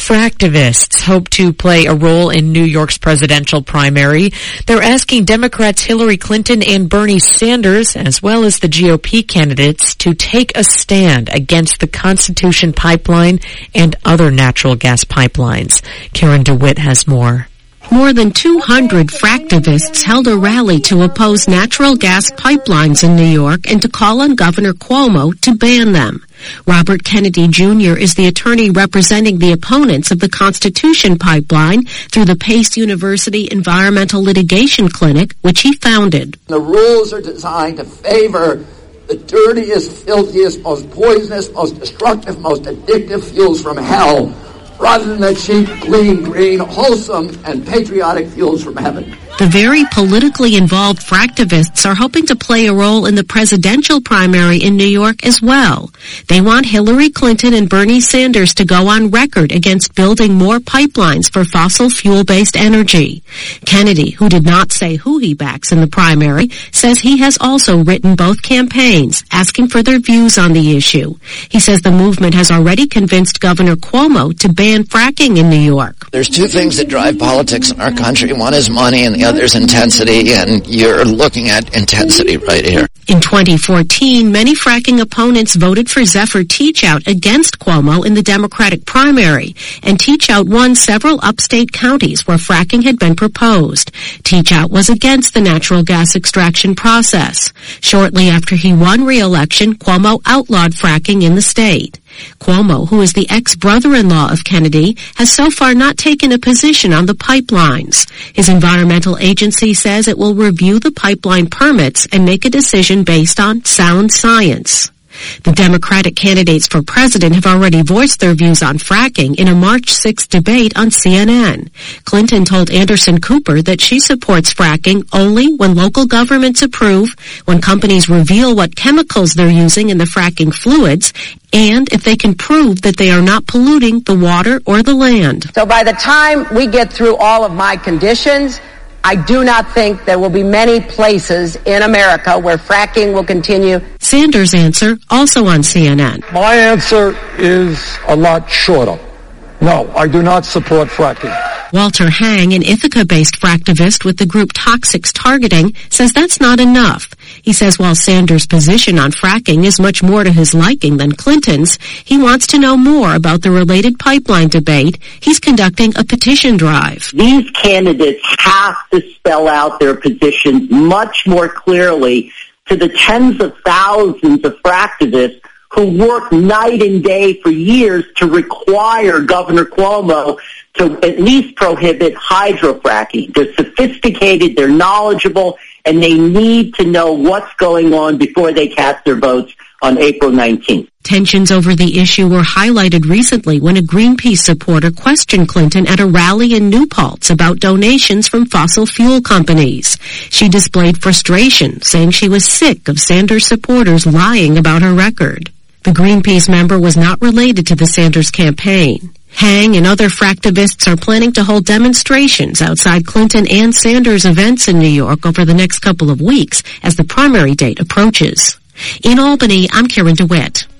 Fractivists hope to play a role in New York's presidential primary. They're asking Democrats Hillary Clinton and Bernie Sanders, as well as the GOP candidates, to take a stand against the Constitution Pipeline and other natural gas pipelines. Karen DeWitt has more. More than 200 fractivists held a rally to oppose natural gas pipelines in New York and to call on Governor Cuomo to ban them. Robert Kennedy Jr. is the attorney representing the opponents of the Constitution Pipeline through the Pace University Environmental Litigation Clinic, which he founded. The rules are designed to favor the dirtiest, filthiest, most poisonous, most destructive, most addictive fuels from hell, rather than the cheap, clean, green, wholesome, and patriotic fuels from heaven. The very politically involved fractivists are hoping to play a role in the presidential primary in New York as well. They want Hillary Clinton and Bernie Sanders to go on record against building more pipelines for fossil fuel-based energy. Kennedy, who did not say who he backs in the primary, says he has also written both campaigns, asking for their views on the issue. He says the movement has already convinced Governor Cuomo to ban fracking in New York. There's two things that drive politics in our country. One is money and the other is intensity, and you're looking at intensity right here. In 2014, many fracking opponents voted for Zephyr Teachout against Cuomo in the Democratic primary, and Teachout won several upstate counties where fracking had been proposed. Teachout was against the natural gas extraction process. Shortly after he won re-election, Cuomo outlawed fracking in the state. Cuomo, who is the ex-brother-in-law of Kennedy, has so far not taken a position on the pipelines. His environmental agency says it will review the pipeline permits and make a decision based on sound science. The Democratic candidates for president have already voiced their views on fracking in a March 6th debate on CNN. Clinton told Anderson Cooper that she supports fracking only when local governments approve, when companies reveal what chemicals they're using in the fracking fluids, and if they can prove that they are not polluting the water or the land. So by the time we get through all of my conditions, I do not think there will be many places in America where fracking will continue. Sanders' answer, also on CNN. My answer is a lot shorter. No, I do not support fracking. Walter Hang, an Ithaca-based fractivist with the group Toxics Targeting, says that's not enough. He says while Sanders' position on fracking is much more to his liking than Clinton's, he wants to know more about the related pipeline debate. He's conducting a petition drive. These candidates have to spell out their positions much more clearly to the tens of thousands of fractivists who work night and day for years to require Governor Cuomo to at least prohibit hydrofracking. They're sophisticated, they're knowledgeable, and they need to know what's going on before they cast their votes on April 19th. Tensions over the issue were highlighted recently when a Greenpeace supporter questioned Clinton at a rally in New Paltz about donations from fossil fuel companies. She displayed frustration, saying she was sick of Sanders supporters lying about her record. The Greenpeace member was not related to the Sanders campaign. Hang and other fractivists are planning to hold demonstrations outside Clinton and Sanders events in New York over the next couple of weeks as the primary date approaches. In Albany, I'm Karen DeWitt.